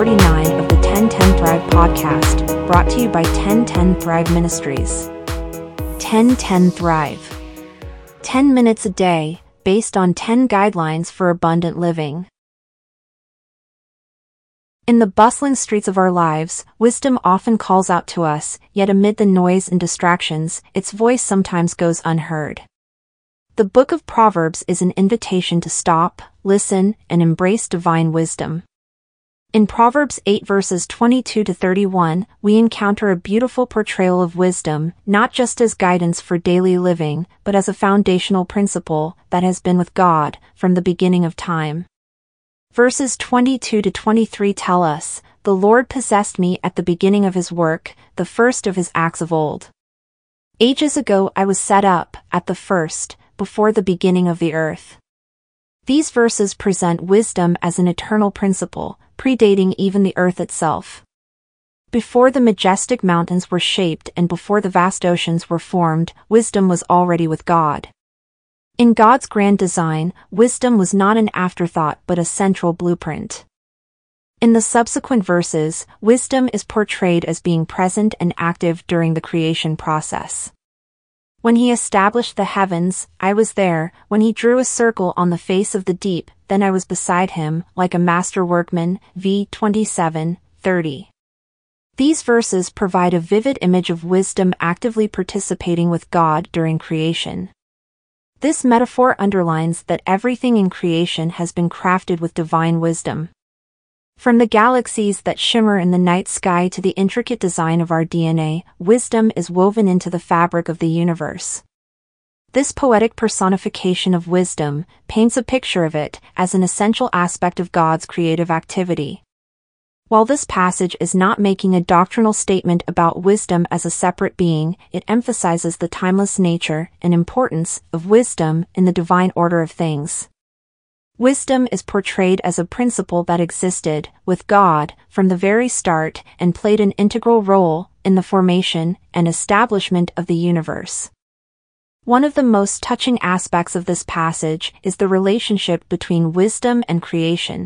49 of the 1010 Thrive podcast, brought to you by 1010 Thrive Ministries. 1010 Thrive. 10 minutes a day, based on 10 guidelines for abundant living. In the bustling streets of our lives, wisdom often calls out to us, yet amid the noise and distractions, its voice sometimes goes unheard. The book of Proverbs is an invitation to stop, listen, and embrace divine wisdom. In Proverbs 8 verses 22 to 31, we encounter a beautiful portrayal of wisdom, not just as guidance for daily living, but as a foundational principle that has been with God from the beginning of time. Verses 22 to 23 tell us, "The Lord possessed me at the beginning of his work, the first of his acts of old. Ages ago I was set up, at the first, before the beginning of the earth." These verses present wisdom as an eternal principle, predating even the earth itself. Before the majestic mountains were shaped and before the vast oceans were formed, wisdom was already with God. In God's grand design, wisdom was not an afterthought but a central blueprint. In the subsequent verses, wisdom is portrayed as being present and active during the creation process. When he established the heavens, I was there. When he drew a circle on the face of the deep, then I was beside him, like a master workman. v. 27:30. These verses provide a vivid image of wisdom actively participating with God during creation. This metaphor underlines that everything in creation has been crafted with divine wisdom. From the galaxies that shimmer in the night sky to the intricate design of our DNA, wisdom is woven into the fabric of the universe. This poetic personification of wisdom paints a picture of it as an essential aspect of God's creative activity. While this passage is not making a doctrinal statement about wisdom as a separate being, it emphasizes the timeless nature and importance of wisdom in the divine order of things. Wisdom is portrayed as a principle that existed with God from the very start and played an integral role in the formation and establishment of the universe. One of the most touching aspects of this passage is the relationship between wisdom and creation.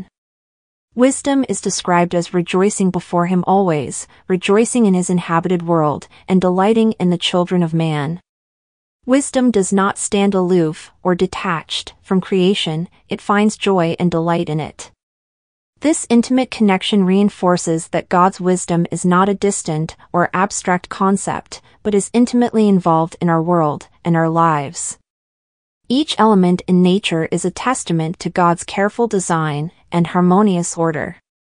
Wisdom is described as rejoicing before him always, rejoicing in his inhabited world, and delighting in the children of man. Wisdom does not stand aloof or detached from creation, it finds joy and delight in it. This intimate connection reinforces that God's wisdom is not a distant or abstract concept, but is intimately involved in our world and our lives. Each element in nature is a testament to God's careful design and harmonious order.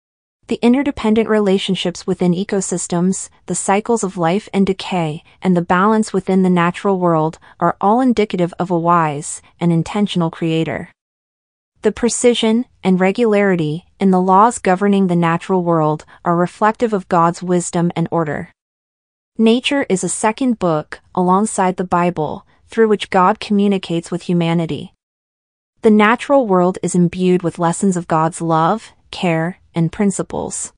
The interdependent relationships within ecosystems, the cycles of life and decay, and the balance within the natural world are all indicative of a wise and intentional creator. The precision and regularity in the laws governing the natural world are reflective of God's wisdom and order. Nature is a second book, alongside the Bible, through which God communicates with humanity. The natural world is imbued with lessons of God's love, care, and principles.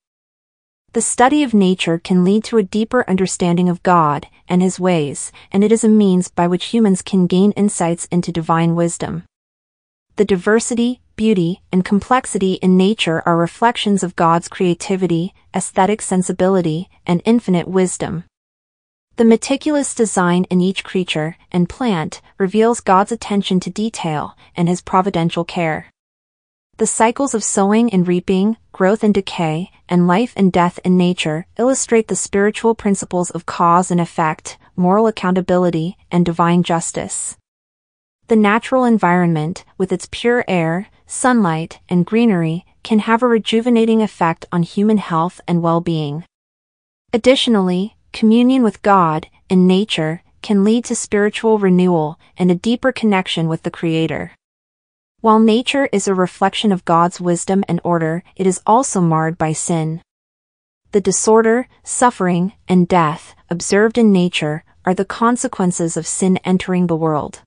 The study of nature can lead to a deeper understanding of God and his ways, and it is a means by which humans can gain insights into divine wisdom. The diversity, beauty, and complexity in nature are reflections of God's creativity, aesthetic sensibility, and infinite wisdom. The meticulous design in each creature and plant reveals God's attention to detail and his providential care. The cycles of sowing and reaping, growth and decay, and life and death in nature illustrate the spiritual principles of cause and effect, moral accountability, and divine justice. The natural environment, with its pure air, sunlight, and greenery, can have a rejuvenating effect on human health and well-being. Additionally, communion with God in nature can lead to spiritual renewal and a deeper connection with the Creator. While nature is a reflection of God's wisdom and order, it is also marred by sin. The disorder, suffering, and death observed in nature are the consequences of sin entering the world.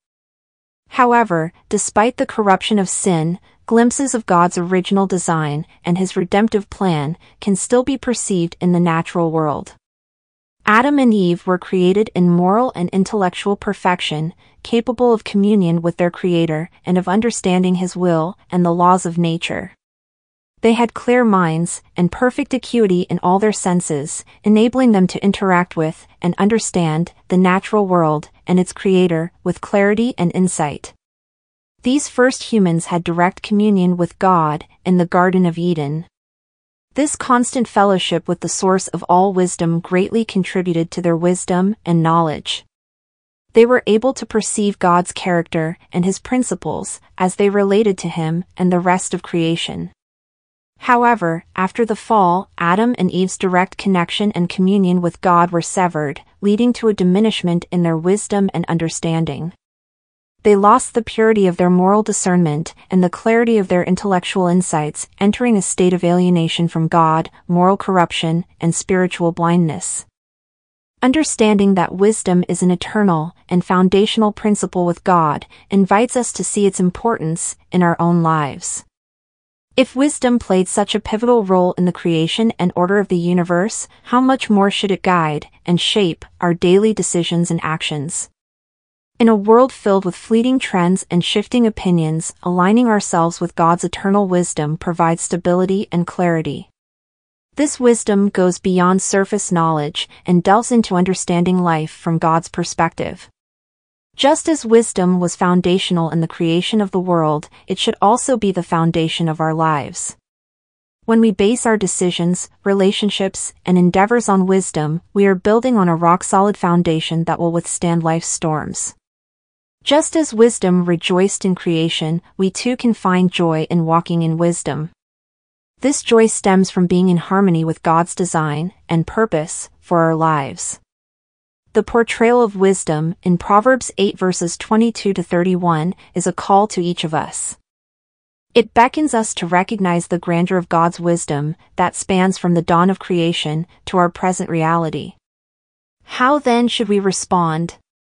However, despite the corruption of sin, glimpses of God's original design and his redemptive plan can still be perceived in the natural world. Adam and Eve were created in moral and intellectual perfection, capable of communion with their Creator and of understanding his will and the laws of nature. They had clear minds and perfect acuity in all their senses, enabling them to interact with and understand the natural world and its creator with clarity and insight. These first humans had direct communion with God in the Garden of Eden. This constant fellowship with the source of all wisdom greatly contributed to their wisdom and knowledge. They were able to perceive God's character and his principles as they related to him and the rest of creation. However, after the fall, Adam and Eve's direct connection and communion with God were severed, leading to a diminishment in their wisdom and understanding. They lost the purity of their moral discernment and the clarity of their intellectual insights, entering a state of alienation from God, moral corruption, and spiritual blindness. Understanding that wisdom is an eternal and foundational principle with God invites us to see its importance in our own lives. If wisdom played such a pivotal role in the creation and order of the universe, how much more should it guide and shape our daily decisions and actions? In a world filled with fleeting trends and shifting opinions, aligning ourselves with God's eternal wisdom provides stability and clarity. This wisdom goes beyond surface knowledge and delves into understanding life from God's perspective. Just as wisdom was foundational in the creation of the world, it should also be the foundation of our lives. When we base our decisions, relationships, and endeavors on wisdom, we are building on a rock-solid foundation that will withstand life's storms. Just as wisdom rejoiced in creation, we too can find joy in walking in wisdom. This joy stems from being in harmony with God's design and purpose for our lives. The portrayal of wisdom in Proverbs 8 verses 22 to 31 is a call to each of us. It beckons us to recognize the grandeur of God's wisdom that spans from the dawn of creation to our present reality. How then should we respond?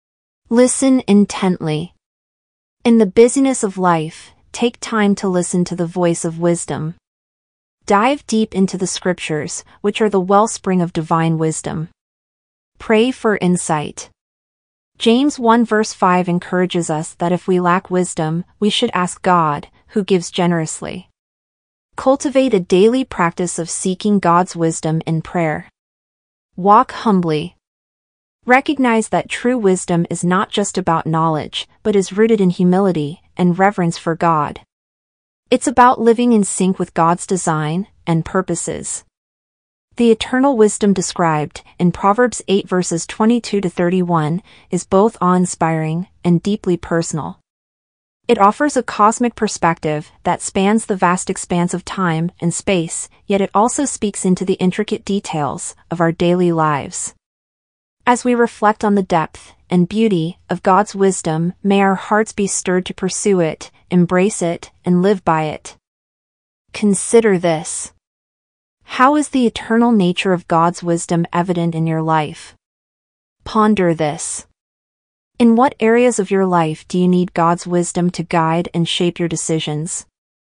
Listen intently. In the busyness of life, take time to listen to the voice of wisdom. Dive deep into the scriptures, which are the wellspring of divine wisdom. Pray for insight. James 1 verse 5 encourages us that if we lack wisdom, we should ask God, who gives generously. Cultivate a daily practice of seeking God's wisdom in prayer. Walk humbly. Recognize that true wisdom is not just about knowledge, but is rooted in humility and reverence for God. It's about living in sync with God's design and purposes. The eternal wisdom described in Proverbs 8 verses 22 to 31 is both awe-inspiring and deeply personal. It offers a cosmic perspective that spans the vast expanse of time and space, yet it also speaks into the intricate details of our daily lives. As we reflect on the depth and beauty of God's wisdom, may our hearts be stirred to pursue it, embrace it, and live by it. Consider this. How is the eternal nature of God's wisdom evident in your life? Ponder this. In what areas of your life do you need God's wisdom to guide and shape your decisions?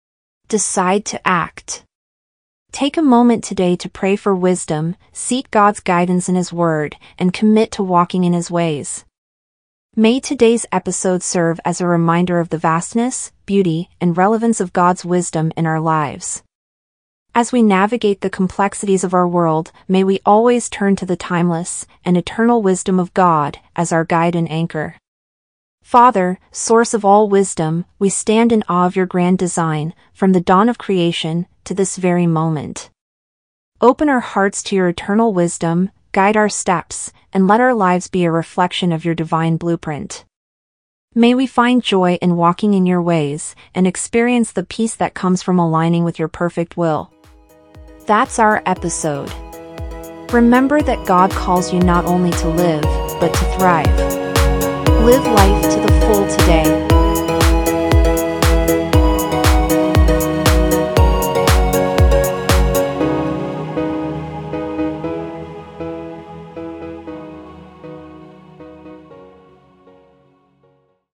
Decide to act. Take a moment today to pray for wisdom, seek God's guidance in His Word, and commit to walking in His ways. May today's episode serve as a reminder of the vastness, beauty, and relevance of God's wisdom in our lives. As we navigate the complexities of our world, may we always turn to the timeless and eternal wisdom of God as our guide and anchor. Father, source of all wisdom, we stand in awe of your grand design, from the dawn of creation to this very moment. Open our hearts to your eternal wisdom, guide our steps, and let our lives be a reflection of your divine blueprint. May we find joy in walking in your ways and experience the peace that comes from aligning with your perfect will. That's our episode. Remember that God calls you not only to live, but to thrive. Live life to the full today.